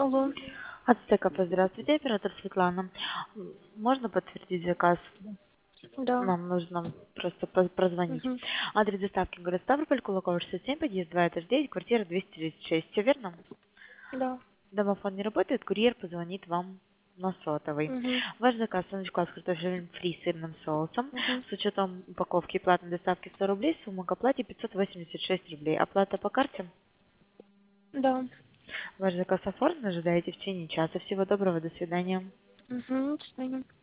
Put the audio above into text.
Алло, Ацтеков, здравствуйте, оператор Светлана. Можно подтвердить заказ? да. Нам нужно просто прозвонить. Мгм. Адрес доставки город Ставрополь, Кулакова 67, подъезд 2, этаж 9, квартира 236. Все верно? Да. Домофон не работает, курьер позвонит вам на сотовый. Мгм. Ваш заказ сундучка с картофелем фри с сырным соусом. Мгм. С учетом упаковки и платной доставки 100 рублей, сумма к оплате 586 рублей. Оплата по карте? Да. Ваш заказ оформлен, ожидаете в течение часа. Всего доброго, до свидания. Мгм. До свидания.